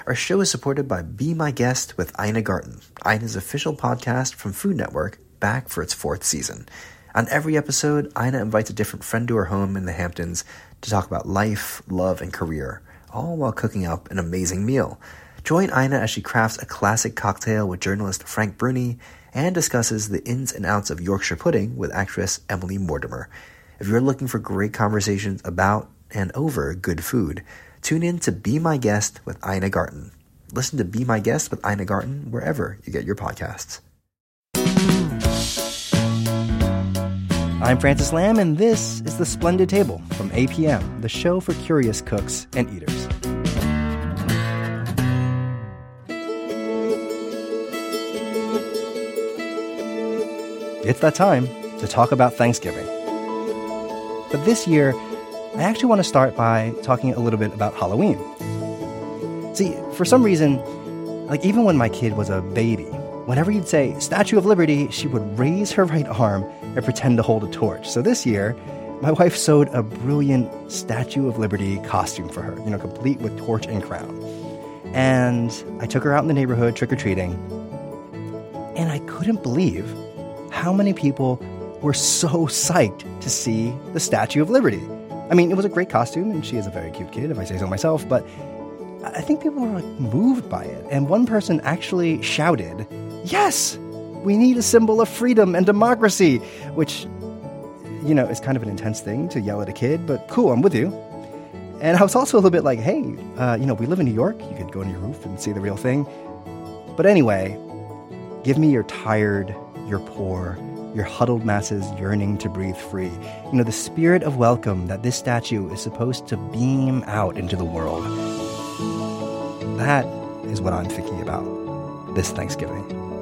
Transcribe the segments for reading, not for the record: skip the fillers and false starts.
Our show is supported by Be My Guest with Ina Garten, Ina's official podcast from Food Network, back for its 4th season. On every episode, Ina invites a different friend to her home in the Hamptons to talk about life, love, and career, all while cooking up an amazing meal. Join Ina as she crafts a classic cocktail with journalist Frank Bruni and discusses the ins and outs of Yorkshire pudding with actress Emily Mortimer. If you're looking for great conversations about and over good food, tune in to Be My Guest with Ina Garten. Listen to Be My Guest with Ina Garten wherever you get your podcasts. I'm Francis Lamb, and this is The Splendid Table from APM, the show for curious cooks and eaters. It's that time to talk about Thanksgiving. But this year, I actually want to start by talking a little bit about Halloween. See, for some reason, even when my kid was a baby, whenever you'd say Statue of Liberty, she would raise her right arm and pretend to hold a torch. So this year, my wife sewed a brilliant Statue of Liberty costume for her, complete with torch and crown. And I took her out in the neighborhood trick-or-treating, and I couldn't believe how many people were so psyched to see the Statue of Liberty. I mean, it was a great costume, and she is a very cute kid, if I say so myself, but I think people were moved by it. And one person actually shouted, "Yes, we need a symbol of freedom and democracy," which, is kind of an intense thing to yell at a kid, but cool, I'm with you. And I was also a little bit like, hey, we live in New York. You could go on your roof and see the real thing. But anyway, give me your tired, your poor, your huddled masses yearning to breathe free. The spirit of welcome that this statue is supposed to beam out into the world. That is what I'm thinking about this Thanksgiving.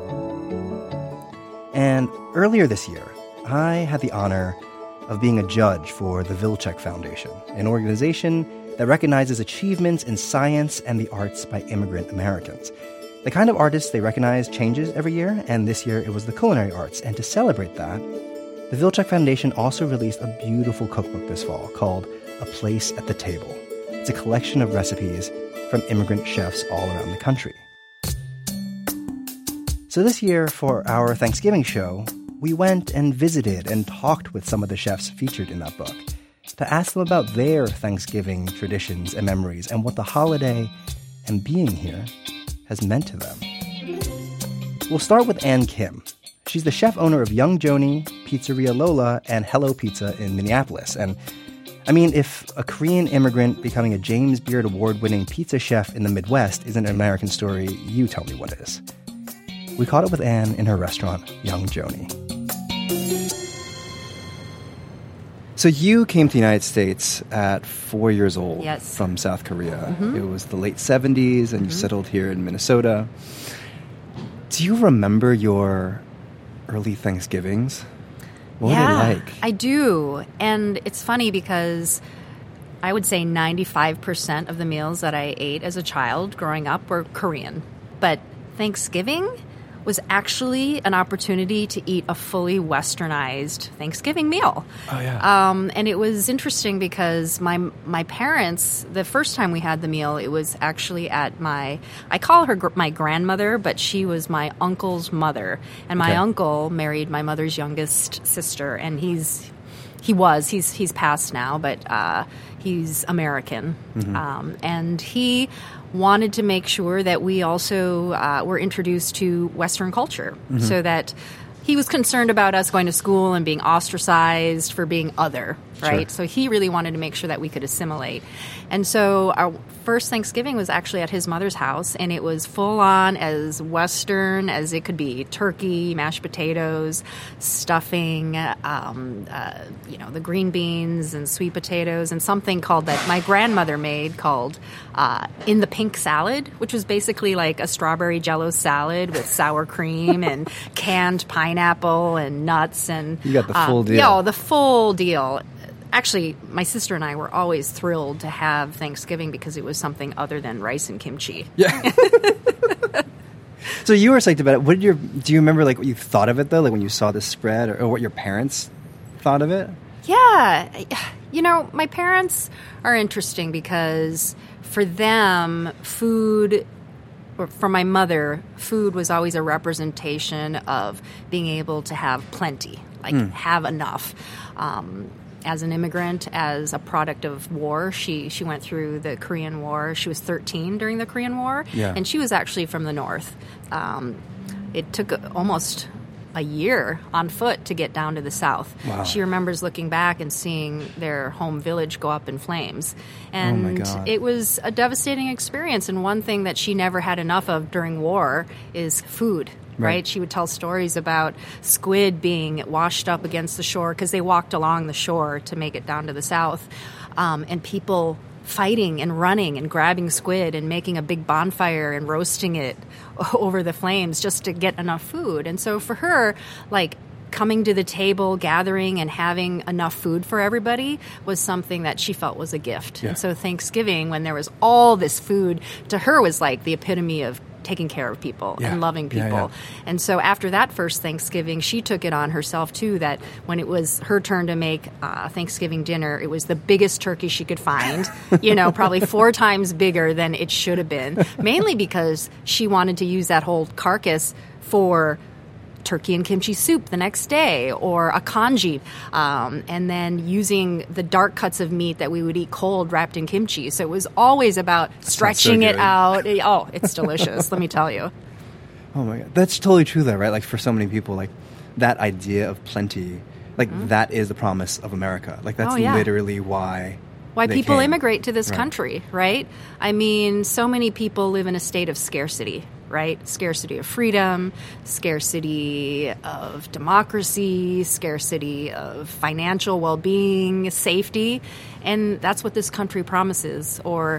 And earlier this year, I had the honor of being a judge for the Vilcek Foundation, an organization that recognizes achievements in science and the arts by immigrant Americans. The kind of artists they recognize changes every year, and this year it was the culinary arts. And to celebrate that, the Vilcek Foundation also released a beautiful cookbook this fall called A Place at the Table. It's a collection of recipes from immigrant chefs all around the country. So this year, for our Thanksgiving show, we went and visited and talked with some of the chefs featured in that book to ask them about their Thanksgiving traditions and memories and what the holiday and being here has meant to them. We'll start with Ann Kim. She's the chef owner of Young Joni, Pizzeria Lola, and Hello Pizza in Minneapolis. And if a Korean immigrant becoming a James Beard Award-winning pizza chef in the Midwest isn't an American story, you tell me what is. We caught up with Ann in her restaurant, Young Joni. So you came to the United States at 4 years old. Yes. From South Korea. Mm-hmm. It was the late 70s, and you settled here in Minnesota. Do you remember your early Thanksgivings? What were they like? I do. And it's funny because I would say 95% of the meals that I ate as a child growing up were Korean. But Thanksgiving was actually an opportunity to eat a fully westernized Thanksgiving meal. Oh, yeah. And it was interesting because my parents, the first time we had the meal, it was actually at I call her my grandmother, but she was my uncle's mother. And my uncle married my mother's youngest sister, and he's passed now, but he's American. Mm-hmm. And he wanted to make sure that we also were introduced to Western culture, so that he was concerned about us going to school and being ostracized for being other, right? Sure. So he really wanted to make sure that we could assimilate. And so our first Thanksgiving was actually at his mother's house, and it was full on as Western as it could be. Turkey, mashed potatoes, stuffing, the green beans and sweet potatoes, and something called that my grandmother made called In the Pink Salad, which was basically like a strawberry jello salad with sour cream and canned pineapple and nuts. And you got the full deal. Yeah, the full deal. Actually, my sister and I were always thrilled to have Thanksgiving because it was something other than rice and kimchi. Yeah. So you were psyched about it. Do you remember what you thought of it though? Like when you saw the spread, or what your parents thought of it? Yeah. My parents are interesting because for them, food, or for my mother, food was always a representation of being able to have plenty, like have enough. As an immigrant, as a product of war, she went through the Korean War. She was 13 during the Korean War, and she was actually from the north. It took almost a year on foot to get down to the south. Wow. She remembers looking back and seeing their home village go up in flames. Oh And my God. it was a devastating experience. And one thing that she never had enough of during war is food. Right? She would tell stories about squid being washed up against the shore because they walked along the shore to make it down to the south. And people fighting and running and grabbing squid and making a big bonfire and roasting it over the flames just to get enough food. And so for her, like, coming to the table, gathering, and having enough food for everybody was something that she felt was a gift. Yeah. And so Thanksgiving, when there was all this food, to her was like the epitome of taking care of people and loving people. Yeah. And so after that first Thanksgiving, she took it on herself too, that when it was her turn to make Thanksgiving dinner, it was the biggest turkey she could find, probably 4 times bigger than it should have been, mainly because she wanted to use that whole carcass for turkey and kimchi soup the next day, or a congee, and then using the dark cuts of meat that we would eat cold wrapped in kimchi. So it was always about stretching it out. Oh, it's delicious, let me tell you. Oh my God. That's totally true though, right? Like for so many people, like that idea of plenty, like that is the promise of America. Like that's literally why people came. immigrate to this country, right? I mean, so many people live in a state of scarcity, right? Scarcity of freedom, scarcity of democracy, scarcity of financial well-being, safety, and that's what this country promises, or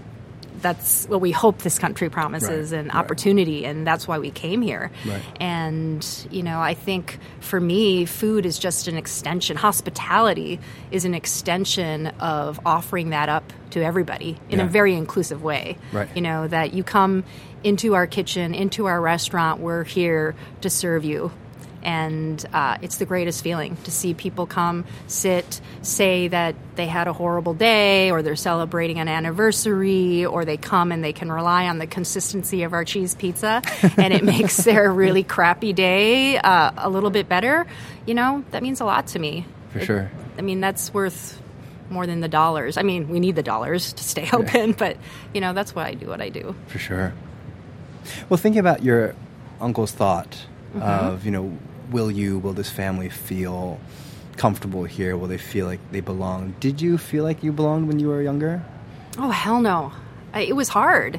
that's what we hope this country promises, and opportunity, and that's why we came here. Right. And, I think for me, food is just an extension. Hospitality is an extension of offering that up to everybody in a very inclusive way. Right. That you come into our kitchen, into our restaurant, we're here to serve you. And it's the greatest feeling to see people come, sit, say that they had a horrible day, or they're celebrating an anniversary, or they come and they can rely on the consistency of our cheese pizza, and it makes their really crappy day a little bit better. That means a lot to me. For sure. I mean, that's worth more than the dollars. I mean, we need the dollars to stay open, but, that's why I do what I do. For sure. Well, thinking about your uncle's thought of, will this family feel comfortable here? Will they feel like they belong? Did you feel like you belonged when you were younger? Oh, hell no. It was hard.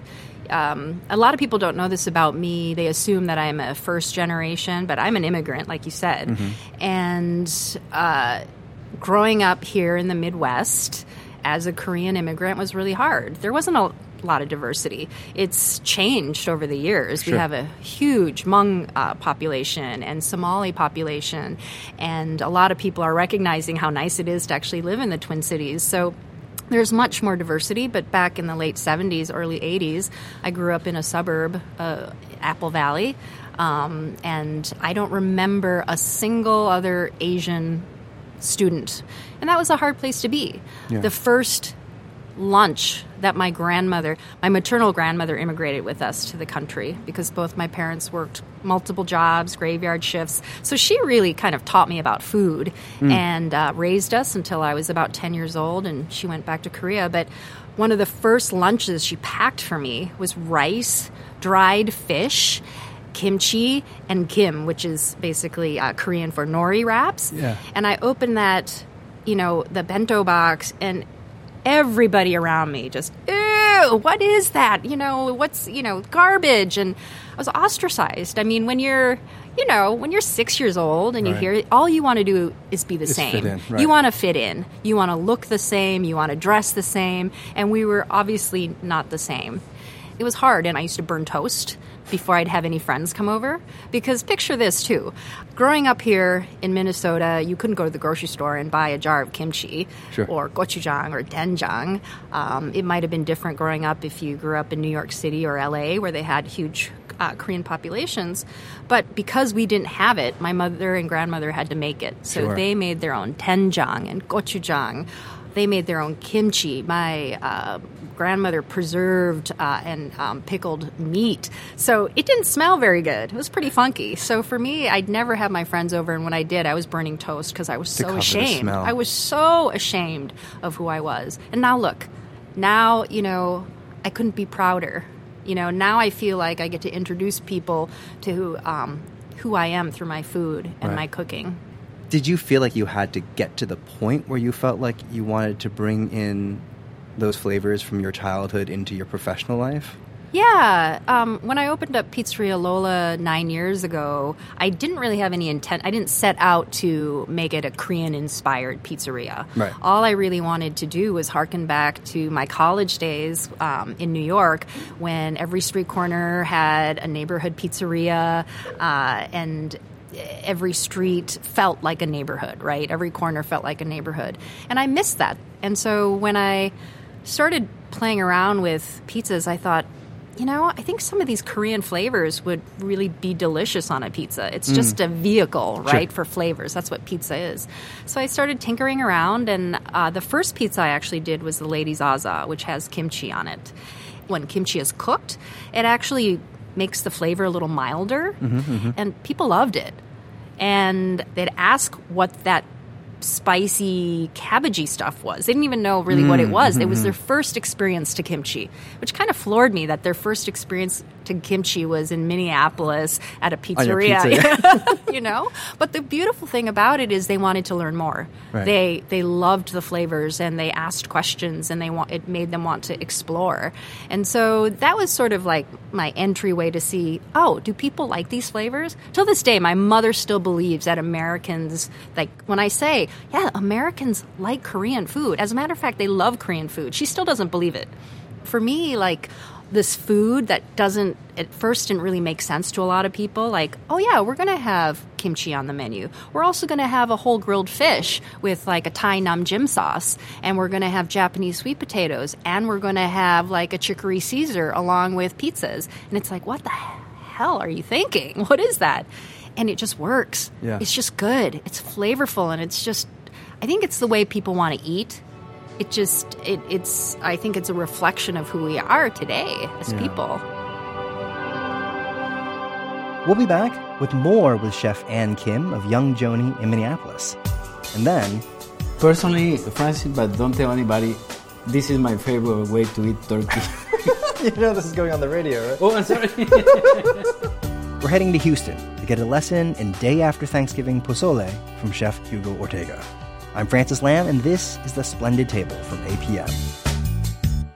A lot of people don't know this about me. They assume that I'm a first generation, but I'm an immigrant, like you said. And growing up here in the Midwest as a Korean immigrant was really hard. There wasn't a lot of diversity. It's changed over the years. Sure. We have a huge Hmong population and Somali population, and a lot of people are recognizing how nice it is to actually live in the Twin Cities. So there's much more diversity, but back in the late 70s, early 80s, I grew up in a suburb, Apple Valley, and I don't remember a single other Asian student. And that was a hard place to be. Yeah. The first lunch that my maternal grandmother immigrated with us to the country, because both my parents worked multiple jobs, graveyard shifts. So she really kind of taught me about food and raised us until I was about 10 years old, and she went back to Korea. But one of the first lunches she packed for me was rice, dried fish, kimchi, and kim, which is basically Korean for nori wraps. Yeah. And I opened that, the bento box, and everybody around me just, ew, what is that? What's, garbage. And I was ostracized. I mean, when you're 6 years old and you hear it, all you want to do is be the same. Fit in, right. You want to fit in. You want to look the same. You want to dress the same. And we were obviously not the same. It was hard, and I used to burn toast before I'd have any friends come over. Because picture this, too. Growing up here in Minnesota, you couldn't go to the grocery store and buy a jar of kimchi or gochujang or doenjang. It might have been different growing up if you grew up in New York City or L.A., where they had huge Korean populations. But because we didn't have it, my mother and grandmother had to make it. So they made their own doenjang and gochujang They made their own kimchi. My grandmother preserved and pickled meat. So it didn't smell very good. It was pretty funky. So for me, I'd never have my friends over, and when I did, I was burning toast because I was so ashamed. I was so ashamed of who I was. And now look, now, I couldn't be prouder. Now I feel like I get to introduce people to who I am through my food and my cooking. Did you feel like you had to get to the point where you felt like you wanted to bring in those flavors from your childhood into your professional life? Yeah. When I opened up Pizzeria Lola 9 years ago, I didn't really have any intent. I didn't set out to make it a Korean-inspired pizzeria. Right. All I really wanted to do was harken back to my college days in New York when every street corner had a neighborhood pizzeria and every street felt like a neighborhood, right? Every corner felt like a neighborhood. And I missed that. And so when I started playing around with pizzas, I thought, I think some of these Korean flavors would really be delicious on a pizza. It's just a vehicle, right, for flavors. That's what pizza is. So I started tinkering around, and the first pizza I actually did was the Lady Zaza, which has kimchi on it. When kimchi is cooked, it actually makes the flavor a little milder, and people loved it. And they'd ask what that spicy, cabbagey stuff was. They didn't even know really what it was. It was their first experience to kimchi, which kind of floored me that their first experience to kimchi was in Minneapolis at a pizzeria. But the beautiful thing about it is they wanted to learn more. Right. They loved the flavors, and they asked questions, and it made them want to explore. And so that was sort of like my entryway to see, do people like these flavors? Till this day, my mother still believes that Americans, like when I say, Americans like Korean food. As a matter of fact, they love Korean food. She still doesn't believe it. For me, like this food that at first didn't really make sense to a lot of people, like, we're going to have kimchi on the menu. We're also going to have a whole grilled fish with like a Thai nam jim sauce, and we're going to have Japanese sweet potatoes, and we're going to have like a chicory Caesar along with pizzas. And it's like, what the hell are you thinking? What is that? And it just works. Yeah. It's just good. It's flavorful, and it's just, I think it's the way people want to eat. I think it's a reflection of who we are today as people. We'll be back with more with Chef Ann Kim of Young Joni in Minneapolis. And then... Personally, Francis, but don't tell anybody, this is my favorite way to eat turkey. This is going on the radio, right? Oh, I'm sorry. We're heading to Houston to get a lesson in day after Thanksgiving pozole from Chef Hugo Ortega. I'm Francis Lam, and this is The Splendid Table from APM.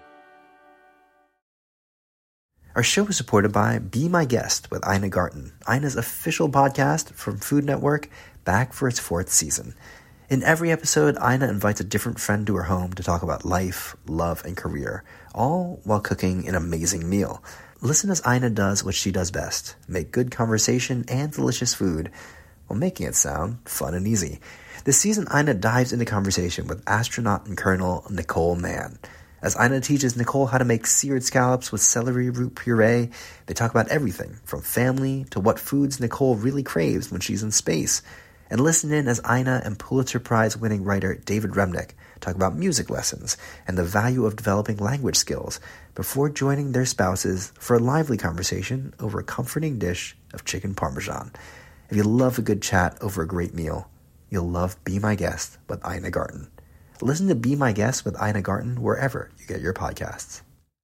Our show is supported by Be My Guest with Ina Garten, Ina's official podcast from Food Network, back for its 4th season. In every episode, Ina invites a different friend to her home to talk about life, love, and career, all while cooking an amazing meal. Listen as Ina does what she does best, make good conversation and delicious food while making it sound fun and easy. This season, Ina dives into conversation with astronaut and Colonel Nicole Mann. As Ina teaches Nicole how to make seared scallops with celery root puree, they talk about everything from family to what foods Nicole really craves when she's in space. And listen in as Ina and Pulitzer Prize-winning writer David Remnick talk about music lessons and the value of developing language skills before joining their spouses for a lively conversation over a comforting dish of chicken parmesan. If you love a good chat over a great meal, you'll love Be My Guest with Ina Garten. Listen to Be My Guest with Ina Garten wherever you get your podcasts.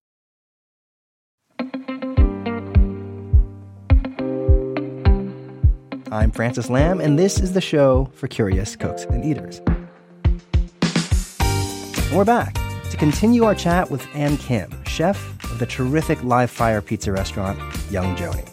I'm Francis Lam, and this is the show for curious cooks and eaters. And we're back to continue our chat with Ann Kim, chef of the terrific live fire pizza restaurant, Young Joni.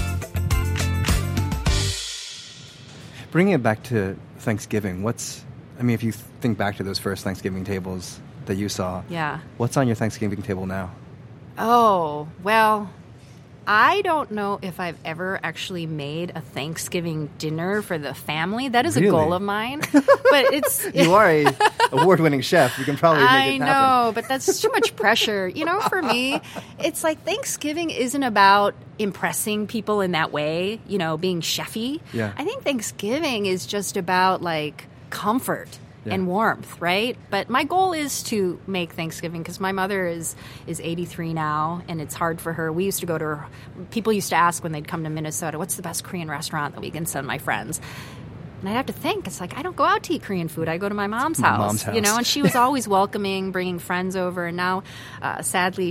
Bringing it back to Thanksgiving, if you think back to those first Thanksgiving tables that you saw, what's on your Thanksgiving table now? Oh, well, I don't know if I've ever actually made a Thanksgiving dinner for the family. That is a goal of mine. But it's You are a award-winning chef. You can probably make it happen. I know, but that's too much pressure. For me, it's like Thanksgiving isn't about impressing people in that way, being chefy. Yeah. I think Thanksgiving is just about, like, comfort. and warmth, right? But my goal is to make Thanksgiving, because my mother is 83 now, and it's hard for her. We used to go to her. People used to ask when they'd come to Minnesota, what's the best Korean restaurant that we can send my friends? And I'd have to think, it's like, I don't go out to eat Korean food. I go to my mom's house. You know, and she was always welcoming, bringing friends over. And now, sadly,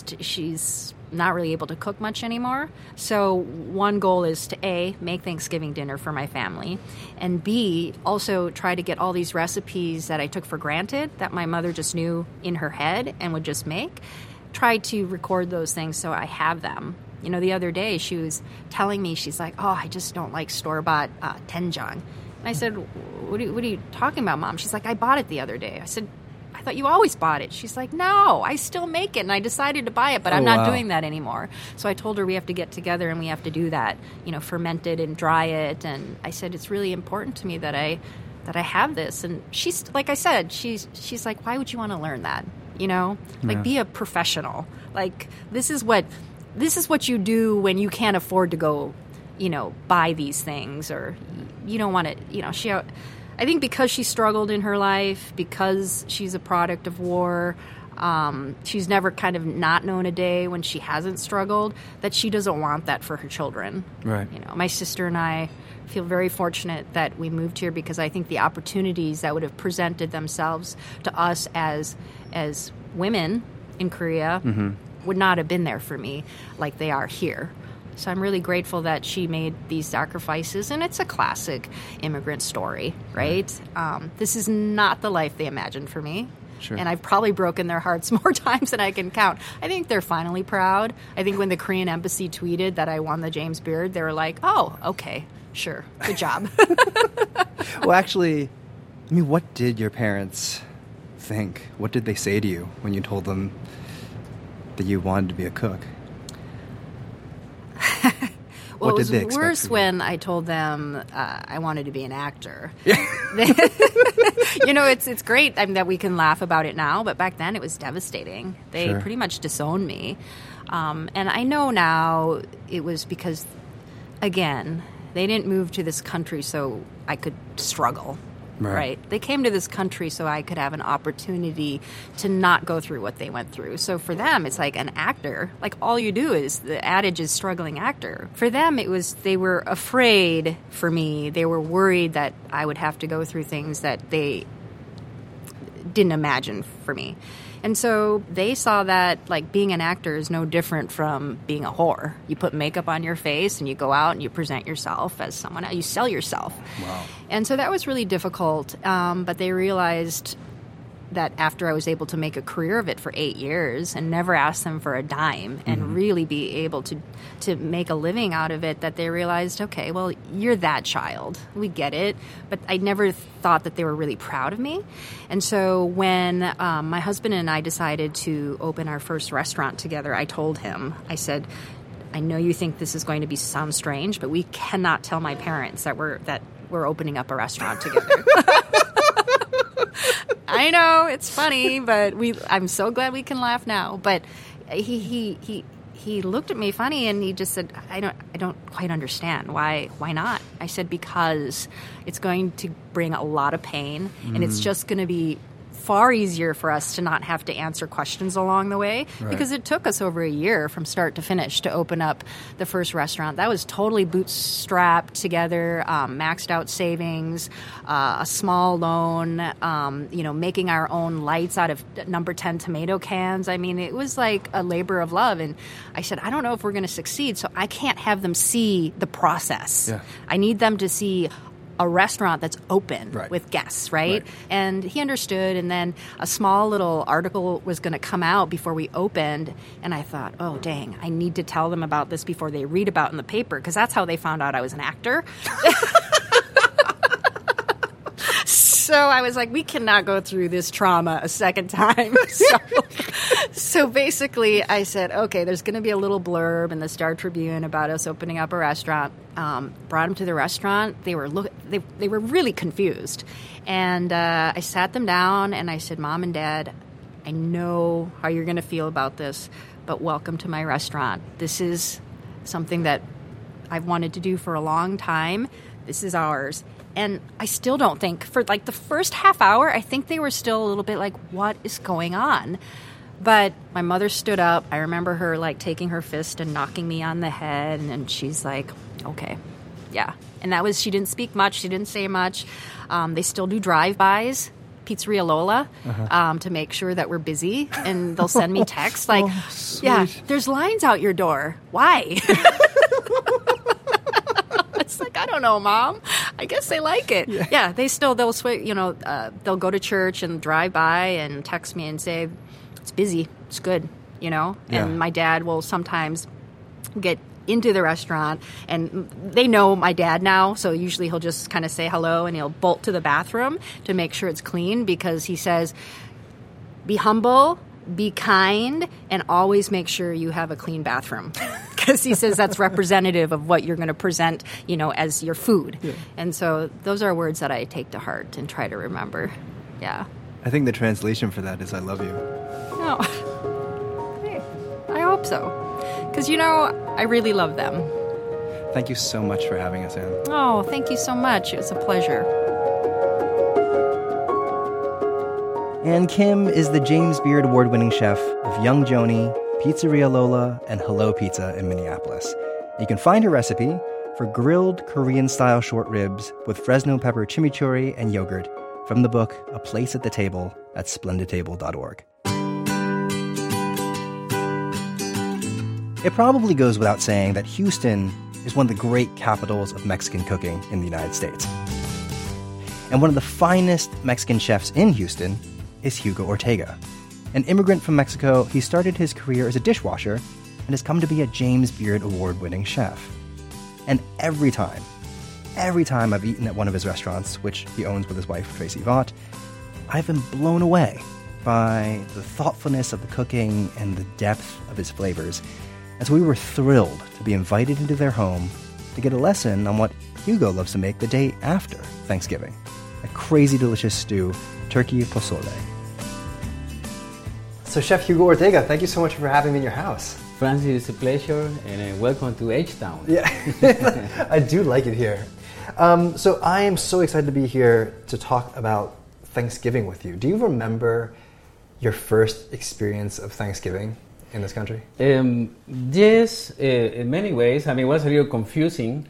she's not really able to cook much anymore. So one goal is to, A, make Thanksgiving dinner for my family, and B, also try to get all these recipes that I took for granted that my mother just knew in her head and would just make, try to record those things so I have them. You know, the other day she was telling me, she's like, oh, I just don't like store-bought doenjang. And I said, what are you talking about, Mom? She's like, I bought it the other day. I said, I thought you always bought it. She's like, no, I still make it, and I decided to buy it, but I'm not doing that anymore. So I told her we have to get together and we have to do that, you know, ferment it and dry it. And I said, it's really important to me that I have this. And she's, like I said, she's like, why would you want to learn that? You know, like, be a professional. Like, this is what you do when you can't afford to go, you know, buy these things, or you don't want to, you know, I think because she struggled in her life, because she's a product of war, she's never kind of not known a day when she hasn't struggled, that she doesn't want that for her children. Right. You know, my sister and I feel very fortunate that we moved here, because I think the opportunities that would have presented themselves to us as women in Korea would not have been there for me like they are here. So I'm really grateful that she made these sacrifices, and it's a classic immigrant story, right? This is not the life they imagined for me. Sure. And I've probably broken their hearts more times than I can count. I think they're finally proud. I think when the Korean embassy tweeted that I won the James Beard, they were like, oh, okay, sure, good job. Well, actually, I mean, what did your parents think? What did they say to you when you told them that you wanted to be a cook? Well, What it did they was expect worse from you? when I told them I wanted to be an actor. You know, it's great that we can laugh about it now, but back then it was devastating. They Sure. pretty much disowned me. And I know now it was because, again, they didn't move to this country so I could struggle. Right. They came to this country so I could have an opportunity to not go through what they went through. So for them, it's like an actor. Like, all you do is, the adage is struggling actor. For them, it was, they were afraid for me. They were worried that I would have to go through things that they didn't imagine for me. And so they saw that, like, being an actor is no different from being a whore. You put makeup on your face and you go out and you present yourself as someone else. You sell yourself. Wow. And so that was really difficult. But they realized that after I was able to make a career of it for 8 years and never ask them for a dime and really be able to make a living out of it, that they realized, okay, well, you're that child. We get it. But I never thought that they were really proud of me. And so when my husband and I decided to open our first restaurant together, I told him, I said, I know you think this is going to sound strange, but we cannot tell my parents that we're opening up a restaurant together. I know, it's funny, but I'm so glad we can laugh now. But he looked at me funny, and he just said, I don't quite understand. Why not? I said, because it's going to bring a lot of pain, and it's just going to be far easier for us to not have to answer questions along the way, because it took us over a year from start to finish to open up the first restaurant. That was totally bootstrapped together, maxed out savings, a small loan, making our own lights out of number 10 tomato cans. I mean, it was like a labor of love. And I said, I don't know if we're going to succeed, so I can't have them see the process. Yeah. I need them to see a restaurant that's open with guests, right? And he understood, and then a small little article was going to come out before we opened, and I thought, oh, dang, I need to tell them about this before they read about it in the paper, because that's how they found out I was an actor. So I was like, we cannot go through this trauma a second time. So basically I said, okay, there's going to be a little blurb in the Star Tribune about us opening up a restaurant. Brought them to the restaurant. They were really confused. And I sat them down and I said, Mom and Dad, I know how you're going to feel about this, but welcome to my restaurant. This is something that I've wanted to do for a long time. This is ours. And I still don't think, for like the first half hour, I think they were still a little bit like, what is going on? But my mother stood up. I remember her like taking her fist and knocking me on the head. And she's like, okay, yeah. And that was, she didn't speak much. She didn't say much. They still do drive-bys, Pizzeria Lola, to make sure that we're busy. And they'll send me texts like, yeah, there's lines out your door. Why? It's like, I don't know, Mom. I guess they like it. Yeah, they'll go to church and drive by and text me and say, it's busy, it's good, And my dad will sometimes get into the restaurant, and they know my dad now, so usually he'll just kind of say hello and he'll bolt to the bathroom to make sure it's clean, because he says, be humble, be kind, and always make sure you have a clean bathroom. Because he says that's representative of what you're going to present, as your food. Yeah. And so those are words that I take to heart and try to remember. Yeah. I think the translation for that is I love you. Oh. Hey, I hope so. Because, I really love them. Thank you so much for having us, Anne. Oh, thank you so much. It was a pleasure. Ann Kim is the James Beard Award-winning chef of Young Joni, Pizzeria Lola, and Hello Pizza in Minneapolis. You can find her recipe for grilled Korean-style short ribs with Fresno pepper chimichurri and yogurt from the book A Place at the Table at splendidtable.org. It probably goes without saying that Houston is one of the great capitals of Mexican cooking in the United States. And one of the finest Mexican chefs in Houston is Hugo Ortega. An immigrant from Mexico, he started his career as a dishwasher and has come to be a James Beard Award-winning chef. And every time I've eaten at one of his restaurants, which he owns with his wife, Tracy Vaught, I've been blown away by the thoughtfulness of the cooking and the depth of his flavors. And so we were thrilled to be invited into their home to get a lesson on what Hugo loves to make the day after Thanksgiving. A crazy delicious stew, turkey pozole. So Chef Hugo Ortega, thank you so much for having me in your house. Francis, it's a pleasure, and welcome to H-Town. Yeah, I do like it here. So I am so excited to be here to talk about Thanksgiving with you. Do you remember your first experience of Thanksgiving in this country? Yes, in many ways. I mean, it was a little confusing,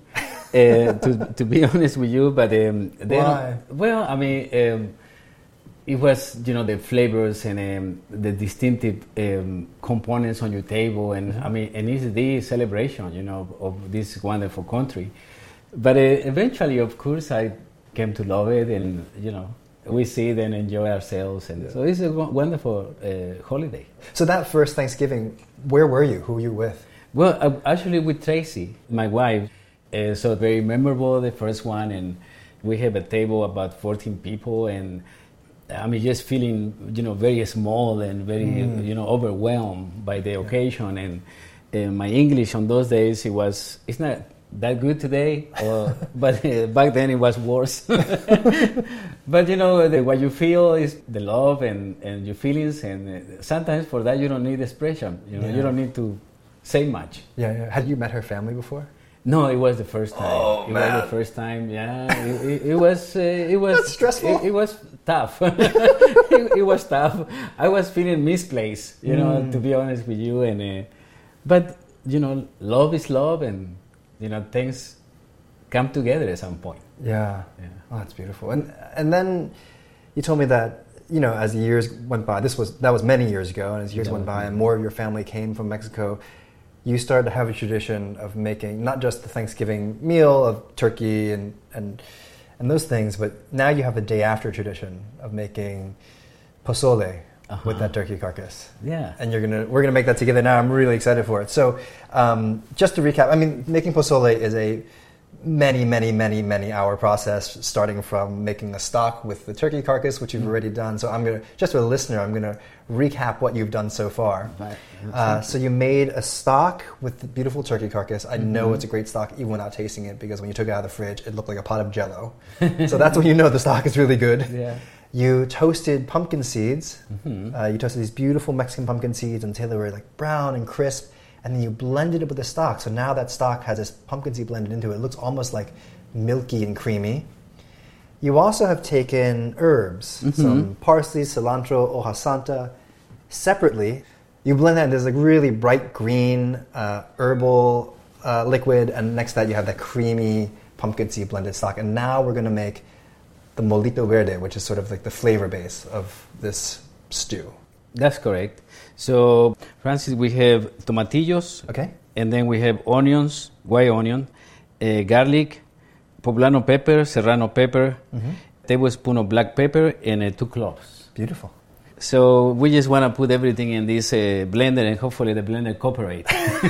to be honest with you. But why? Well, I mean, it was, the flavors and the distinctive components on your table, and I mean, and it's the celebration, of this wonderful country. But eventually, of course, I came to love it, and we sit and enjoy ourselves, and so it's a wonderful holiday. So that first Thanksgiving, where were you? Who were you with? Well, actually with Tracy, my wife. So very memorable, the first one, and we have a table about 14 people, and I mean, just feeling, very small and very, overwhelmed by the occasion. And my English on those days, it's not that good today, but back then it was worse. But, what you feel is the love and your feelings, and sometimes for that you don't need expression. You don't need to say much. Yeah. Had you met her family before? No, it was the first time. Oh, it was the first time. Yeah, it was. That's stressful. It was tough. it was tough. I was feeling misplaced, to be honest with you. And but love is love, and things come together at some point. Yeah. Oh, that's beautiful. And then you told me that as the years went by, that was many years ago, and as years went by, and more of your family came from Mexico, you started to have a tradition of making not just the Thanksgiving meal of turkey and those things, but now you have a day after tradition of making pozole with that turkey carcass. Yeah. And we're gonna make that together now. I'm really excited for it. So just to recap, I mean, making pozole is a many hour process, starting from making a stock with the turkey carcass, which you've already done. So just for the listener, I'm gonna recap what you've done so far. Right. So you made a stock with the beautiful turkey carcass. I know it's a great stock even without tasting it, because when you took it out of the fridge, it looked like a pot of Jell-O. So that's when you know the stock is really good. Yeah. You toasted pumpkin seeds. You toasted these beautiful Mexican pumpkin seeds until they were like brown and crisp. And then you blended it with the stock. So now that stock has this pumpkin seed blended into it. It looks almost like milky and creamy. You also have taken herbs, some parsley, cilantro, hoja santa, separately. You blend that, and there's like really bright green herbal liquid, and next to that you have that creamy pumpkin seed blended stock. And now we're going to make the molito verde, which is sort of like the flavor base of this stew. That's correct. So, Francis, we have tomatillos, Okay. and then we have onions, white onion, garlic, poblano pepper, serrano pepper, tablespoon of black pepper, and 2 cloves. Beautiful. So we just want to put everything in this blender, and hopefully the blender cooperates.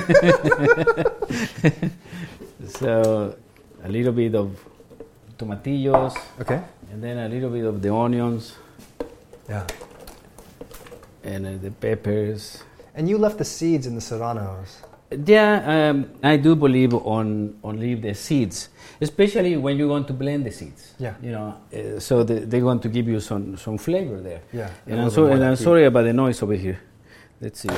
So a little bit of tomatillos, Okay. and then a little bit of the onions, Yeah. and the peppers. And you left the seeds in the serranos. Yeah, I do believe on leave the seeds, especially when you're going to blend the seeds. Yeah. You know, so they're going to give you some flavor there. Yeah. And I'm sorry about the noise over here. Let's see.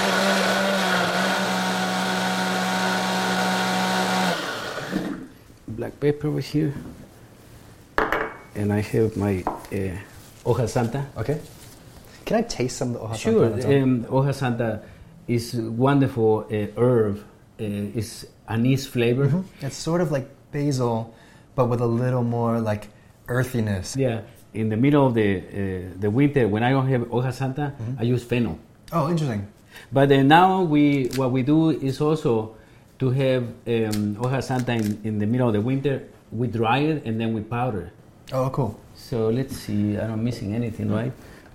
Black pepper over here, and I have my hoja santa. Okay. Can I taste some of the hoja Sure, santa on its own? hoja santa is wonderful herb. It's anise flavor. It's sort of like basil, but with a little more like earthiness. Yeah, in the middle of the winter, when I don't have hoja santa, I use fennel. Oh, interesting. But now what we do is also to have hoja santa in the middle of the winter. We dry it and then we powder. Oh, cool. So let's see. I'm not missing anything, right?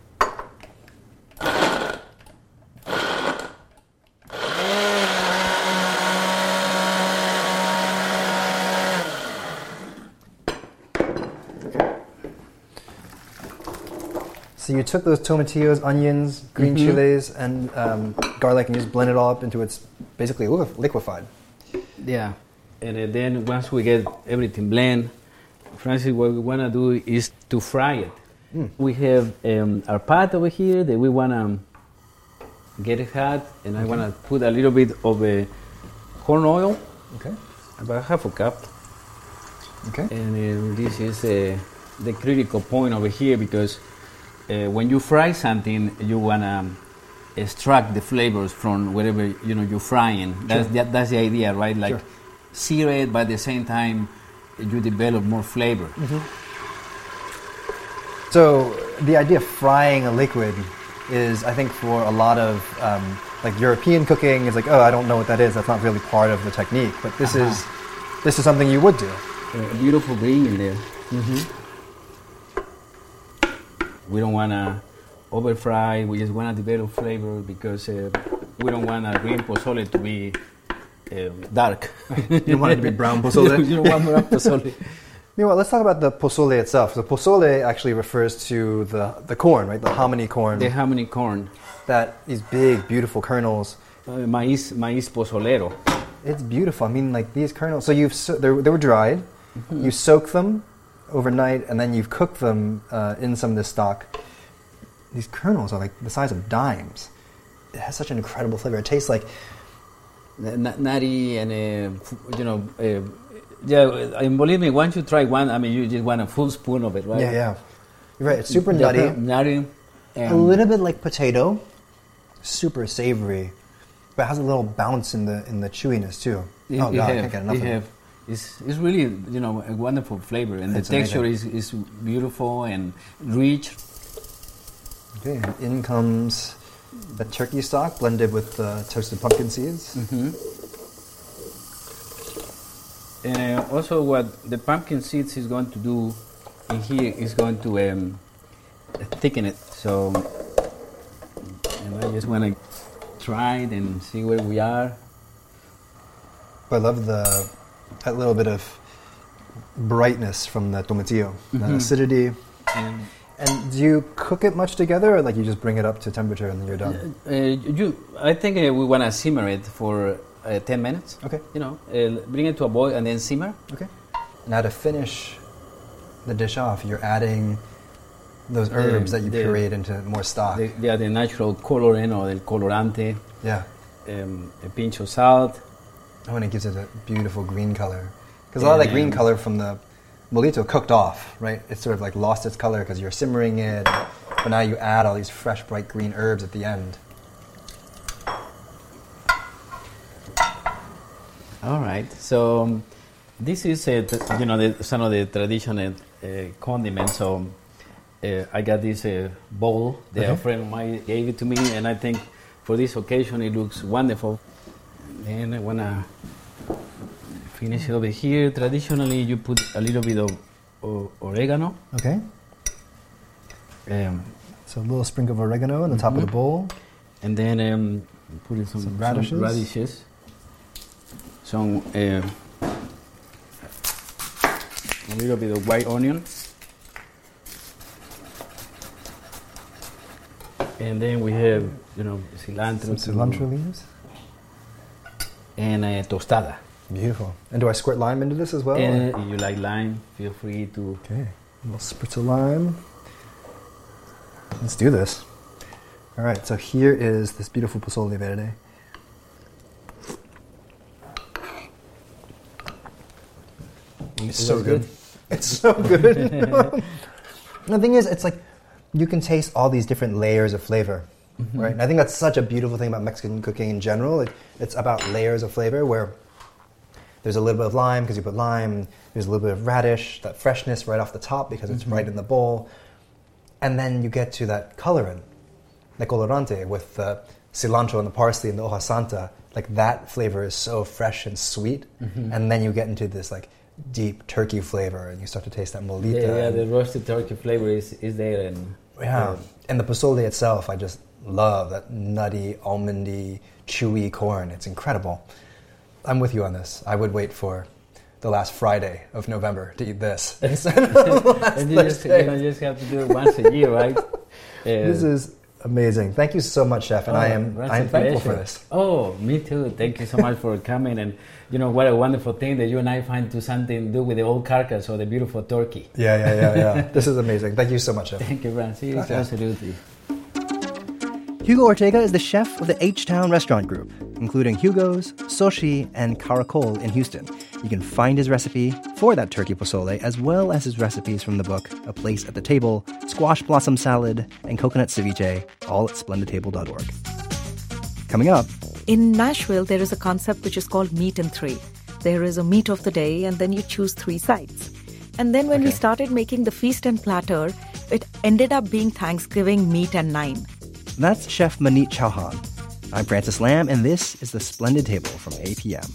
So you took those tomatillos, onions, green chilies, and garlic, and you just blend it all up into it's basically liquefied. Yeah, and then once we get everything blend, Francis, what we want to do is to fry it. We have our pot over here that we want to get it hot, and I want to put a little bit of corn oil, Okay. about half a cup. Okay. And this is the critical point over here, because when you fry something, you want to extract the flavors from whatever you're frying. That's the idea, right? Like sear it, but at the same time you develop more flavor. So the idea of frying a liquid is, I think, for a lot of like European cooking, is like, oh, I don't know what that is. That's not really part of the technique. But this is something you would do. Beautiful green in there. We don't want to over fry. We just want to develop flavor, because we don't want a green pozole to be dark. You don't want it to be brown pozole? You don't want brown pozole. Meanwhile, let's talk about the pozole itself. The pozole actually refers to the corn, right? The hominy corn. The hominy corn. These big, beautiful kernels. Maíz pozolero. It's beautiful. I mean, like these kernels. So they were dried. You soak them overnight, and then you've cooked them in some of this stock. These kernels are like the size of dimes. It has such an incredible flavor. It tastes like nutty, and and believe me, once you try one, I mean, you just want a full spoon of it, right? Yeah. You're right. It's super nutty. Nutty. A little bit like potato. Super savory, but it has a little bounce in the chewiness too. I can't get enough of it. It's really a wonderful flavor, and It's the texture is beautiful and rich. Okay, and in comes the turkey stock blended with the toasted pumpkin seeds. And also, what the pumpkin seeds is going to do in here is going to thicken it. So, I just want to try it and see where we are. I love that little bit of brightness from the tomatillo, the acidity. And do you cook it much together, or like you just bring it up to temperature and then you're done? I think we want to simmer it for 10 minutes. Okay. Bring it to a boil and then simmer. Okay. Now to finish the dish off, you're adding those herbs that you pureed into more stock. The natural colorant or the colorante. Yeah. A pinch of salt. Oh, and it gives it a beautiful green color. Because a lot of that green color from the molito cooked off, right? It's sort of like lost its color because you're simmering it, but now you add all these fresh, bright green herbs at the end. All right. So this is some of the traditional condiments. So I got this bowl that a friend of mine gave it to me, and I think for this occasion it looks wonderful. And I wanna finish it over here. Traditionally, you put a little bit of oregano. Okay. So a little sprinkle of oregano on the top of the bowl. And then put in some radishes. Some a little bit of white onion. And then we have, cilantro. Some cilantro leaves. And tostada. Beautiful. And do I squirt lime into this as well? And if you like lime, feel free to. Okay. A little spritz of lime. Let's do this. All right. So here is this beautiful pozole verde. It's so good. It's so good. The thing is, it's like you can taste all these different layers of flavor, right? And I think that's such a beautiful thing about Mexican cooking in general. It's about layers of flavor where there's a little bit of lime because you put lime. There's a little bit of radish, that freshness right off the top because it's right in the bowl. And then you get to that colorant, the colorante, with the cilantro and the parsley and the hoja santa. Like that flavor is so fresh and sweet. And then you get into this like deep turkey flavor and you start to taste that molita. Yeah, the roasted turkey flavor is there. And the pozole itself, I just love that nutty, almondy, chewy corn. It's incredible. I'm with you on this. I would wait for the last Friday of November to eat this. And you just have to do it once a year, right? This is amazing. Thank you so much, Chef, and I am thankful for this. Oh, me too. Thank you so much for coming. And what a wonderful thing that you and I find to something to do with the old carcass or the beautiful turkey. Yeah. This is amazing. Thank you so much, Chef. Thank you, Francis. Absolutely. Hugo Ortega is the chef of the H-Town Restaurant Group, including Hugo's, Soshi, and Caracol in Houston. You can find his recipe for that turkey pozole, as well as his recipes from the book A Place at the Table, Squash Blossom Salad, and Coconut Ceviche, all at splendidtable.org. Coming up. In Nashville, there is a concept which is called Meat in 3. There is a meat of the day, and then you choose 3 sides. And then when we started making the feast and platter, it ended up being Thanksgiving meat and 9. That's Chef Maneet Chauhan. I'm Francis Lam, and this is The Splendid Table from APM.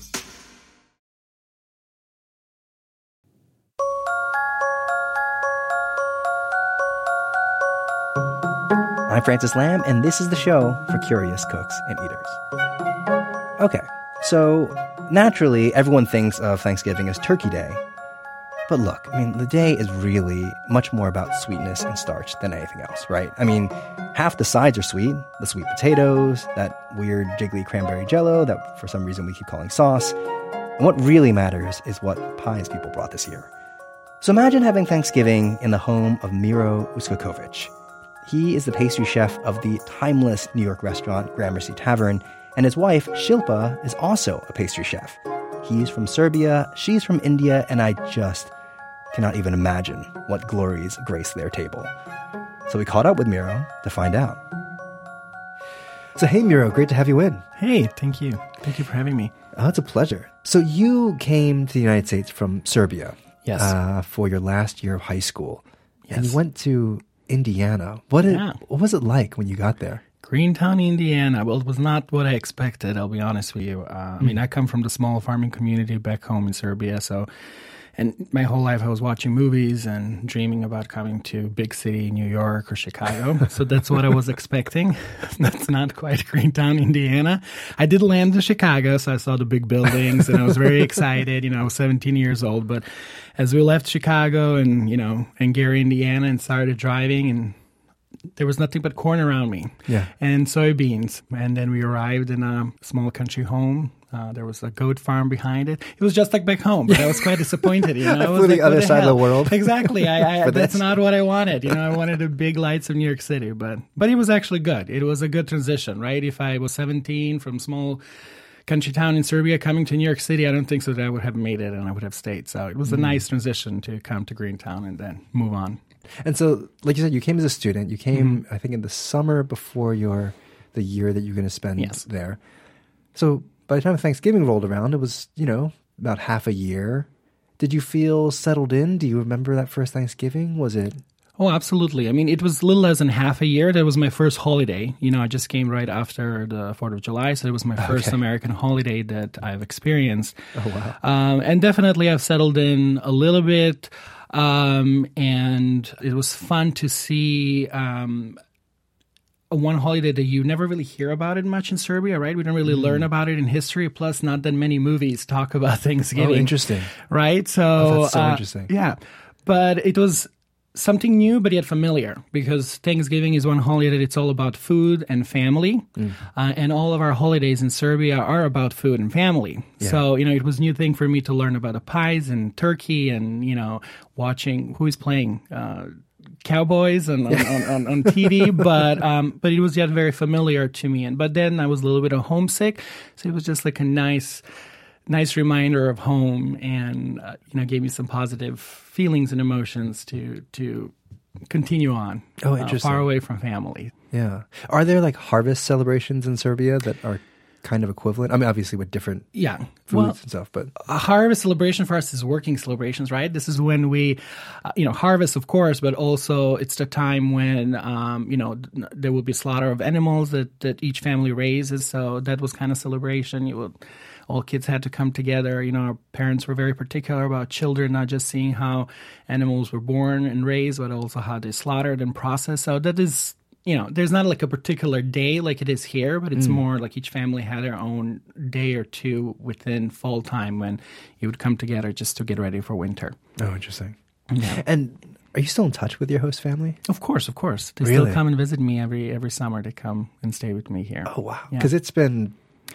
I'm Francis Lam, and this is the show for curious cooks and eaters. Okay, so naturally, everyone thinks of Thanksgiving as Turkey Day. But look, the day is really much more about sweetness and starch than anything else, right? Half the sides are sweet, the sweet potatoes, that weird jiggly cranberry jello that for some reason we keep calling sauce. And what really matters is what pies people brought this year. So imagine having Thanksgiving in the home of Miro Uskokovic. He is the pastry chef of the timeless New York restaurant Gramercy Tavern, and his wife, Shilpa, is also a pastry chef. He's from Serbia, she's from India, and I just cannot even imagine what glories grace their table. So we caught up with Miro to find out. So hey Miro, great to have you in. Hey, thank you. Thank you for having me. Oh, it's a pleasure. So you came to the United States from Serbia. Yes. For your last year of high school. Yes. And you went to Indiana. What was it like when you got there? Greentown, Indiana. Well, it was not what I expected, I'll be honest with you. I come from the small farming community back home in Serbia, and my whole life I was watching movies and dreaming about coming to big city, New York or Chicago. So that's what I was expecting. That's not quite Greentown, Indiana. I did land in Chicago, so I saw the big buildings and I was very excited. I was 17 years old. But as we left Chicago and Gary, Indiana, and started driving, and there was nothing but corn around me and soybeans. And then we arrived in a small country home. There was a goat farm behind it. It was just like back home, but I was quite disappointed. I was the other side of the world. Exactly. That's not what I wanted. I wanted the big lights of New York City, but it was actually good. It was a good transition, right? If I was 17 from small country town in Serbia, coming to New York City, I don't think so that I would have made it and I would have stayed. So it was a nice transition to come to Greentown and then move on. And so, like you said, you came as a student. You came, I think, in the summer before the year that you're going to spend there. So by the time Thanksgiving rolled around, it was, about half a year. Did you feel settled in? Do you remember that first Thanksgiving? Was it... Oh, absolutely. I mean, it was little less than half a year. That was my first holiday. I just came right after the 4th of July, so it was my first American holiday that I've experienced. Oh, wow. And definitely I've settled in a little bit, and it was fun to see one holiday that you never really hear about it much in Serbia, right? We don't really learn about it in history, plus not that many movies talk about Thanksgiving. Oh, interesting. Right? So, that's so interesting. Yeah. But it was something new, but yet familiar, because Thanksgiving is one holiday that it's all about food and family, and all of our holidays in Serbia are about food and family. Yeah. So, it was a new thing for me to learn about the pies and turkey and, watching who is playing Cowboys on TV, but it was yet very familiar to me. But then I was a little bit homesick, so it was just like a nice reminder of home, and gave me some positive feelings and emotions to continue on. Oh, interesting. Far away from family. Yeah. Are there like harvest celebrations in Serbia that are kind of equivalent? I mean, obviously with different foods and stuff, but a harvest celebration for us is working celebrations, right? This is when we, harvest, of course, but also it's the time when, there will be slaughter of animals that each family raises. So that was kind of celebration. All kids had to come together. Our parents were very particular about children, not just seeing how animals were born and raised, but also how they slaughtered and processed. So that is, there's not like a particular day like it is here, but it's more like each family had their own day or two within fall time when you would come together just to get ready for winter. Oh, interesting. Yeah. And are you still in touch with your host family? Of course. They Really? still come and visit me every summer. They come and stay with me here. Oh, wow. Yeah. Because it's been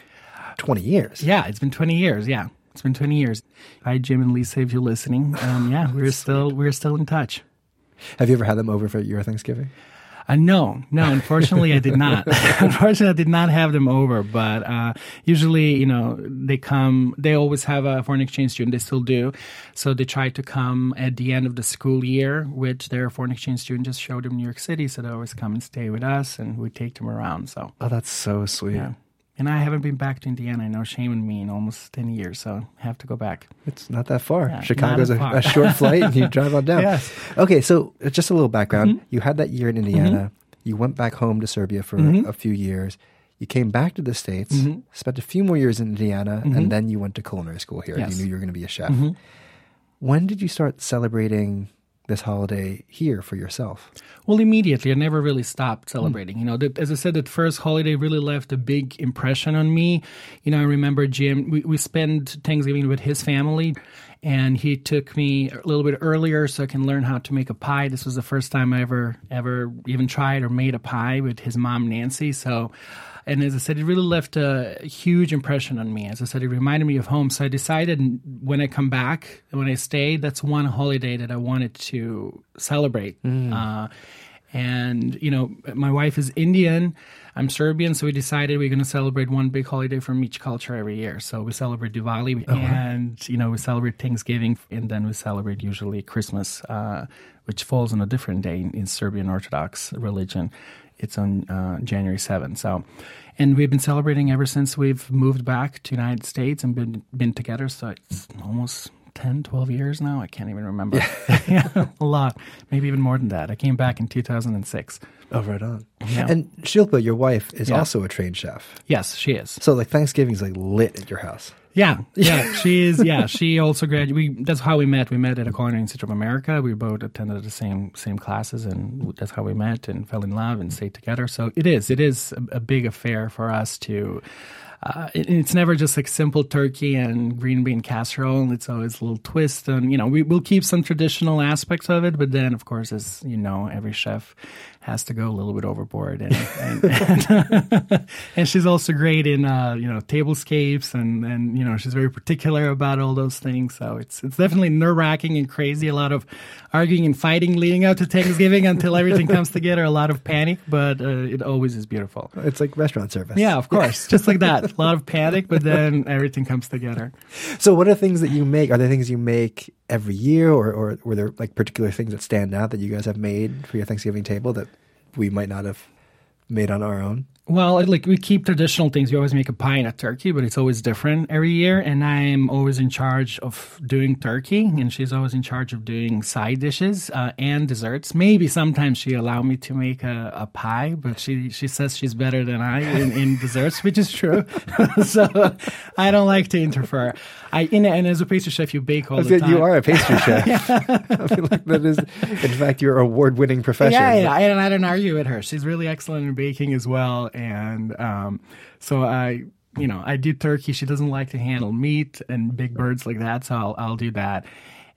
20 years. Yeah, it's been 20 years. Yeah, it's been 20 years. Hi, Jim and Lisa, if you're listening. We're still in touch. Have you ever had them over for your Thanksgiving? No, unfortunately I did not. Unfortunately, I did not have them over, but usually, they come, they always have a foreign exchange student, they still do. So they try to come at the end of the school year, which their foreign exchange student just showed them New York City, so they always come and stay with us, and we take them around. So. Oh, that's so sweet. Yeah. And I haven't been back to Indiana, I know, shame on me, in almost 10 years, so I have to go back. It's not that far. Yeah, Chicago's not a short flight, and you drive on down. Yes. Okay, so just a little background. You had that year in Indiana. You went back home to Serbia for a few years. You came back to the States, spent a few more years in Indiana, and then you went to culinary school here. Yes. You knew you were going to be a chef. When did you start celebrating this holiday here for yourself? Well, immediately. I never really stopped celebrating. As I said, that first holiday really left a big impression on me. I remember Jim, we spent Thanksgiving with his family, and he took me a little bit earlier so I can learn how to make a pie. This was the first time I ever even tried or made a pie with his mom, Nancy. And as I said, it really left a huge impression on me. As I said, it reminded me of home. So I decided when I come back, when I stay, that's one holiday that I wanted to celebrate. And, my wife is Indian. I'm Serbian, so we decided we're going to celebrate one big holiday from each culture every year. So we celebrate Diwali, and, we celebrate Thanksgiving, and then we celebrate usually Christmas, which falls on a different day in Serbian Orthodox religion. It's on January 7th. So, and we've been celebrating ever since we've moved back to the United States and been together. So it's almost 10, 12 years now. I can't even remember. Yeah, a lot. Maybe even more than that. I came back in 2006. Oh, right on. Yeah. And Shilpa, your wife, is also a trained chef. Yes, she is. So like Thanksgiving's like lit at your house. Yeah, she is. Yeah, she also graduated. That's how we met. We met at a Culinary Institute of America. We both attended the same classes, and that's how we met and fell in love and stayed together. So it is a big affair for us to. It's never just like simple turkey and green bean casserole. It's always a little twist, and we'll keep some traditional aspects of it. But then, of course, as every chef has to go a little bit overboard, and she's also great in tablescapes, and she's very particular about all those things. So it's definitely nerve-wracking and crazy. A lot of arguing and fighting leading up to Thanksgiving until everything comes together. A lot of panic, but it always is beautiful. It's like restaurant service. Yeah, of course, just like that. A lot of panic, but then everything comes together. So, what are things that you make? Are there things you make every year, or were there like particular things that stand out that you guys have made for your Thanksgiving table that we might not have made on our own? Well, like we keep traditional things. We always make a pie and a turkey, but it's always different every year. And I'm always in charge of doing turkey, and she's always in charge of doing side dishes and desserts. Maybe sometimes she allow me to make a pie, but she says she's better than I in desserts, which is true. So I don't like to interfere. And as a pastry chef, you bake all the time. You are a pastry chef. I feel like that is, in fact, your award-winning profession. Yeah, and I don't argue with her. She's really excellent in baking as well. And so I do turkey. She doesn't like to handle meat and big birds like that, so I'll do that.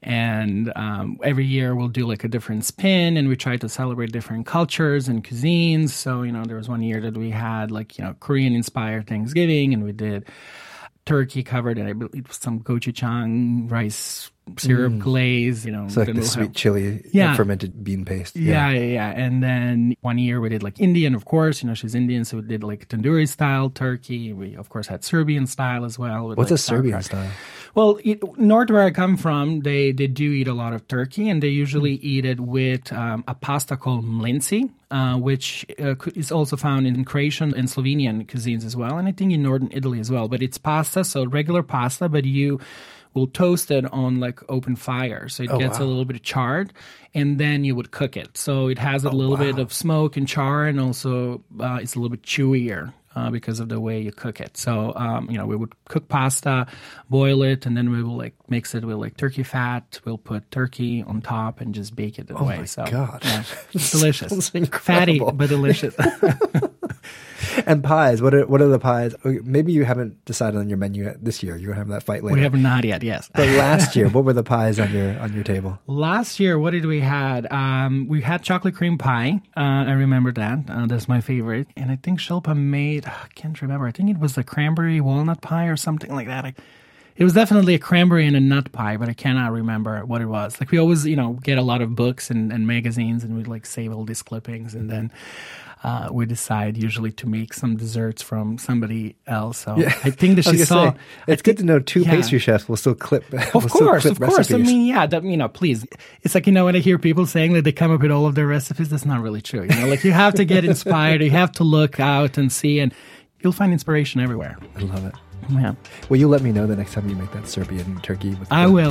And every year we'll do like a different spin, and we try to celebrate different cultures and cuisines. So, there was one year that we had Korean-inspired Thanksgiving, and we did turkey covered in, I believe, some gochujang rice syrup glaze, So like the sweet chili fermented bean paste. Yeah. And then one year we did like Indian, of course. She's Indian, so we did like tandoori style turkey. We, of course, had Serbian style as well. What's a Serbian style? Well, north where I come from, they do eat a lot of turkey, and they usually eat it with a pasta called mlinci, which is also found in Croatian and Slovenian cuisines as well, and I think in northern Italy as well. But it's pasta, so regular pasta, but you will toast it on like open fire, so it gets a little bit charred, and then you would cook it. So it has a little bit of smoke and char, and also it's a little bit chewier because of the way you cook it. So we would cook pasta, boil it, and then we will like mix it with like turkey fat. We'll put turkey on top and just bake it away. Oh my God, yeah, it's delicious, fatty but delicious. And pies. What are the pies? Maybe you haven't decided on your menu this year. You're going to have that fight later. We have not yet, yes. But last year, what were the pies on your table? Last year, what did we had? We had chocolate cream pie. I remember that. That's my favorite. And I think Shilpa made, I can't remember. I think it was a cranberry walnut pie or something like that. It was definitely a cranberry and a nut pie, but I cannot remember what it was. Like we always, get a lot of books and magazines, and we'd like save all these clippings, and then we decide usually to make some desserts from somebody else. So I think that she saw. It's good to know two pastry chefs will still clip. Of course. I mean, please. It's like, when I hear people saying that they come up with all of their recipes, that's not really true. Like you have to get inspired. You have to look out and see, and you'll find inspiration everywhere. I love it. Yeah. Will you let me know the next time you make that Serbian turkey? With I will.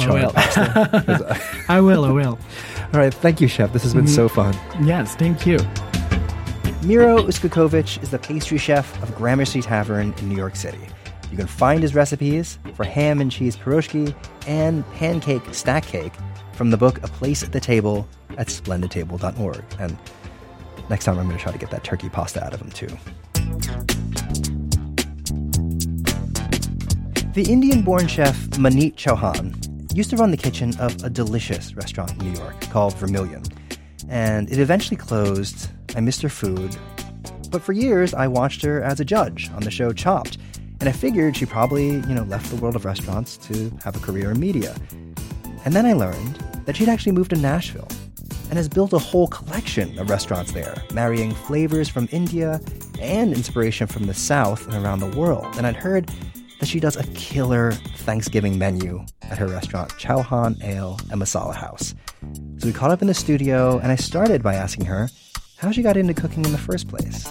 I will. All right. Thank you, Chef. This has been so fun. Yes. Thank you. Miro Uskokovic is the pastry chef of Gramercy Tavern in New York City. You can find his recipes for ham and cheese pierogi and pancake stack cake from the book A Place at the Table at splendidtable.org. And next time I'm going to try to get that turkey pasta out of him too. The Indian-born chef Maneet Chauhan used to run the kitchen of a delicious restaurant in New York called Vermilion. And it eventually closed. I missed her food. But for years, I watched her as a judge on the show Chopped. And I figured she probably, left the world of restaurants to have a career in media. And then I learned that she'd actually moved to Nashville and has built a whole collection of restaurants there, marrying flavors from India and inspiration from the South and around the world. And I'd heard that she does a killer Thanksgiving menu at her restaurant, Chauhan Ale and Masala House. So we caught up in the studio, and I started by asking her how she got into cooking in the first place.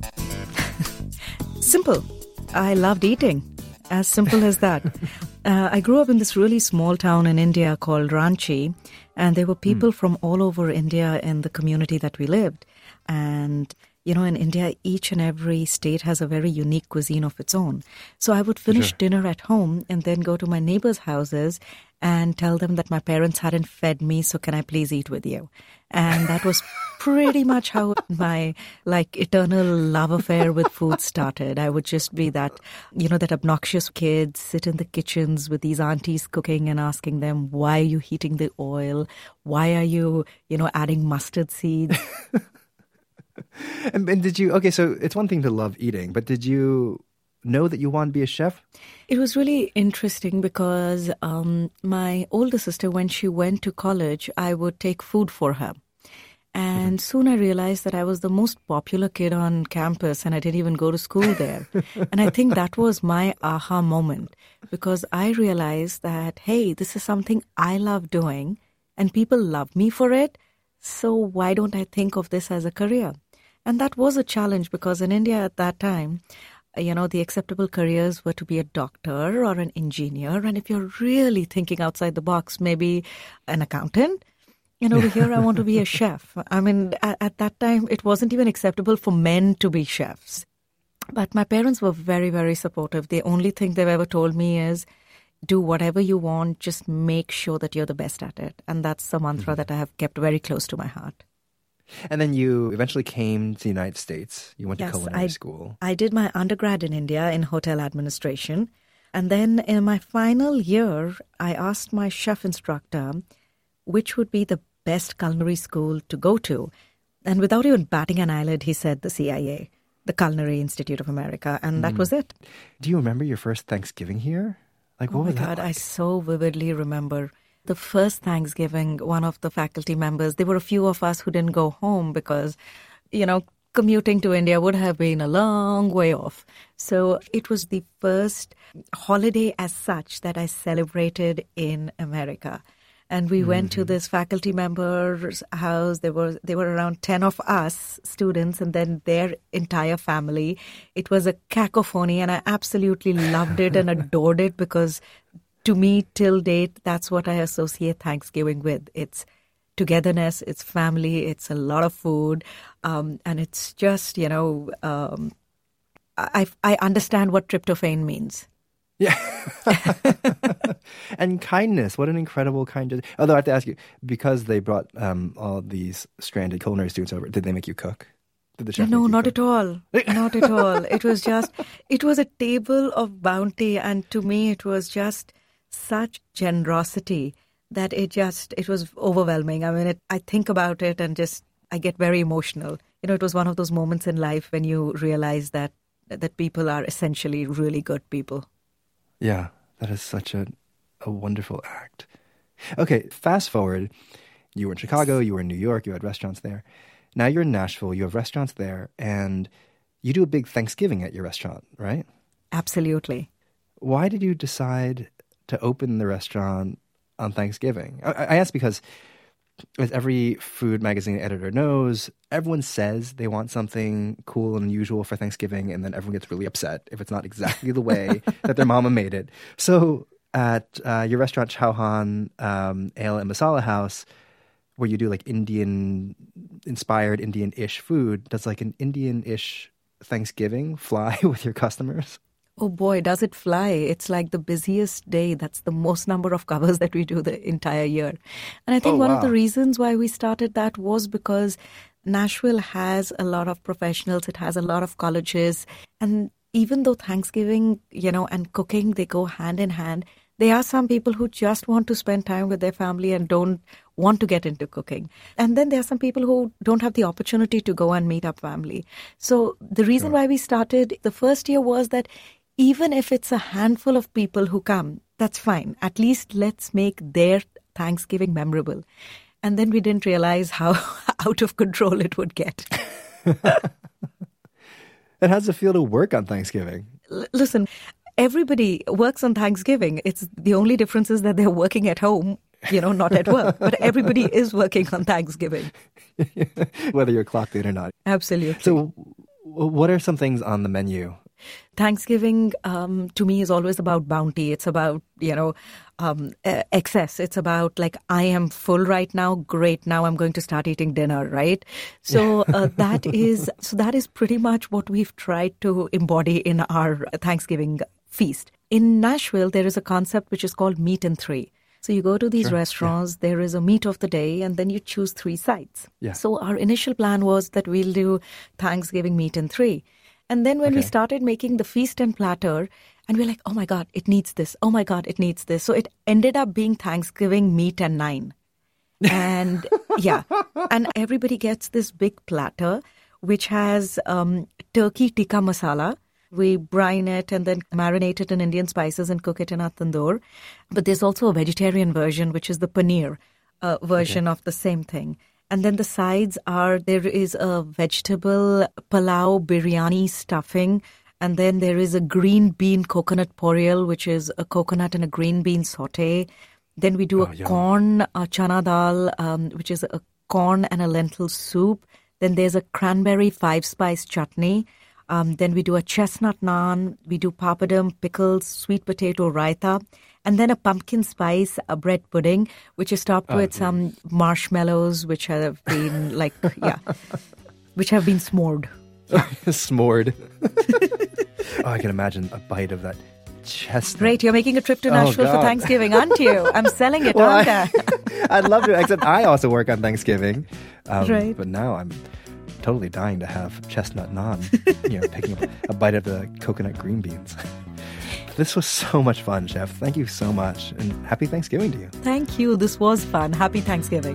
Simple. I loved eating. As simple as that. I grew up in this really small town in India called Ranchi, and there were people from all over India in the community that we lived. And in India, each and every state has a very unique cuisine of its own. So I would finish dinner at home and then go to my neighbors' houses and tell them that my parents hadn't fed me, so can I please eat with you? And that was pretty much how my eternal love affair with food started. I would just be that, that obnoxious kid, sit in the kitchens with these aunties cooking and asking them, why are you heating the oil? Why are you, adding mustard seeds? And did you, okay, so it's one thing to love eating, but did you know that you wanted to be a chef? It was really interesting because my older sister, when she went to college, I would take food for her. And soon I realized that I was the most popular kid on campus and I didn't even go to school there. And I think that was my aha moment because I realized that, hey, this is something I love doing and people love me for it. So why don't I think of this as a career? And that was a challenge because in India at that time, the acceptable careers were to be a doctor or an engineer. And if you're really thinking outside the box, maybe an accountant. Over here, I want to be a chef. I mean, at that time, it wasn't even acceptable for men to be chefs. But my parents were very, very supportive. The only thing they've ever told me is, do whatever you want, just make sure that you're the best at it. And that's the mantra that I have kept very close to my heart. And then you eventually came to the United States. You went to culinary school. I did my undergrad in India in hotel administration. And then in my final year, I asked my chef instructor, which would be the best culinary school to go to. And without even batting an eyelid, he said the CIA, the Culinary Institute of America. And that was it. Do you remember your first Thanksgiving here? Like, what was that like? I so vividly remember. The first Thanksgiving, one of the faculty members, there were a few of us who didn't go home because, commuting to India would have been a long way off. So it was the first holiday as such that I celebrated in America. And we went to this faculty member's house. There were around 10 of us students and then their entire family. It was a cacophony and I absolutely loved it and adored it because to me, till date, that's what I associate Thanksgiving with. It's togetherness, it's family, it's a lot of food. And it's just, I understand what tryptophan means. Yeah. And kindness. What an incredible kind. Although I have to ask you, because they brought all these stranded culinary students over, did they make you cook? Did the chef No, not cook? at all. Not at all. It was a table of bounty. And to me, it was just such generosity that it was overwhelming. I mean, I think about it and I get very emotional. It was one of those moments in life when you realize that people are essentially really good people. Yeah, that is such a wonderful act. Okay, fast forward. You were in Chicago, you were in New York, you had restaurants there. Now you're in Nashville, you have restaurants there, and you do a big Thanksgiving at your restaurant, right? Absolutely. Why did you decide to open the restaurant on Thanksgiving? I ask because, as every food magazine editor knows, everyone says they want something cool and unusual for Thanksgiving, and then everyone gets really upset if it's not exactly the way that their mama made it. So at your restaurant, Chauhan Ale and Masala House, where you do like Indian-inspired, Indian-ish food, does like an Indian-ish Thanksgiving fly with your customers? Oh boy, does it fly. It's like the busiest day. That's the most number of covers that we do the entire year. And I think one of the reasons why we started that was because Nashville has a lot of professionals. It has a lot of colleges. And even though Thanksgiving, and cooking, they go hand in hand, there are some people who just want to spend time with their family and don't want to get into cooking. And then there are some people who don't have the opportunity to go and meet up family. So the reason why we started the first year was that even if it's a handful of people who come, that's fine. At least let's make their Thanksgiving memorable. And then we didn't realize how out of control it would get. And how does it feel to work on Thanksgiving? Listen, everybody works on Thanksgiving. It's the only difference is that they're working at home, not at work. But everybody is working on Thanksgiving. Whether you're clocked in or not. Absolutely. So what are some things on the menu? Thanksgiving, to me, is always about bounty. It's about, excess. It's about like, I am full right now. Great. Now I'm going to start eating dinner, right? So that is pretty much what we've tried to embody in our Thanksgiving feast. In Nashville, there is a concept which is called meat in three. So you go to these restaurants, there is a meat of the day, and then you choose three sides. Yeah. So our initial plan was that we'll do Thanksgiving meat in three. And then when we started making the feast and platter, and we're like, oh my God, it needs this. Oh my God, it needs this. So it ended up being Thanksgiving meat and 9. And and everybody gets this big platter which has turkey tikka masala. We brine it and then marinate it in Indian spices and cook it in our tandoor. But there's also a vegetarian version, which is the paneer version of the same thing. And then the sides there is a vegetable palau biryani stuffing. And then there is a green bean coconut poriyal, which is a coconut and a green bean saute. Then we do a corn chana dal, which is a corn and a lentil soup. Then there's a cranberry 5-spice chutney. Then we do a chestnut naan, we do papadum, pickles, sweet potato raita, and then a pumpkin spice bread pudding, which is topped with some marshmallows, which have been which have been s'mored. Yeah. S'mored. I can imagine a bite of that chestnut. Great, you're making a trip to Nashville for Thanksgiving, aren't you? I'm selling it, aren't I? I'd love to, except I also work on Thanksgiving. Right. But now I'm totally dying to have chestnut naan, picking up a bite of the coconut green beans. This was so much fun, Chef. Thank you so much, and happy Thanksgiving to you. Thank you. This was fun. Happy Thanksgiving.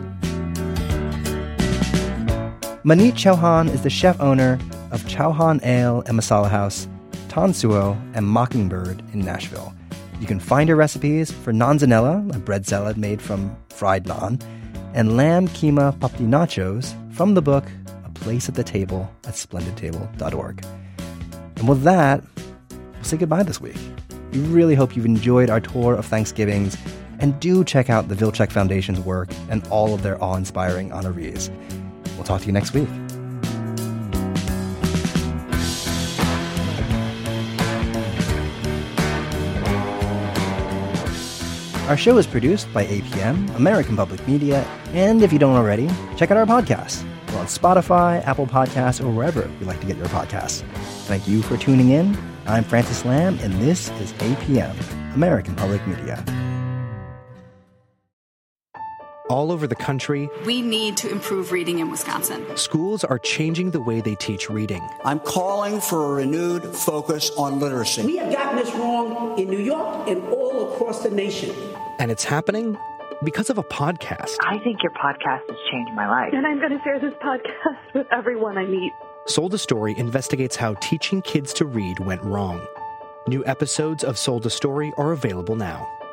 Maneet Chauhan is the chef-owner of Chauhan Ale and Masala House, Tansuo, and Mockingbird in Nashville. You can find her recipes for nanzanella, a bread salad made from fried naan, and lamb keema papdi nachos from the book Place at the Table at splendidtable.org. And with that, we'll say goodbye this week. We really hope you've enjoyed our tour of Thanksgivings, and do check out the Vilcek Foundation's work and all of their awe-inspiring honorees. We'll talk to you next week. Our show is produced by APM, American Public Media, and if you don't already, check out our podcast. We're on Spotify, Apple Podcasts, or wherever you like to get your podcasts. Thank you for tuning in. I'm Francis Lam, and this is APM, American Public Media. All over the country, we need to improve reading in Wisconsin. Schools are changing the way they teach reading. I'm calling for a renewed focus on literacy. We have gotten this wrong in New York and all across the nation. And it's happening because of a podcast. I think your podcast has changed my life. And I'm going to share this podcast with everyone I meet. Sold a Story investigates how teaching kids to read went wrong. New episodes of Sold a Story are available now.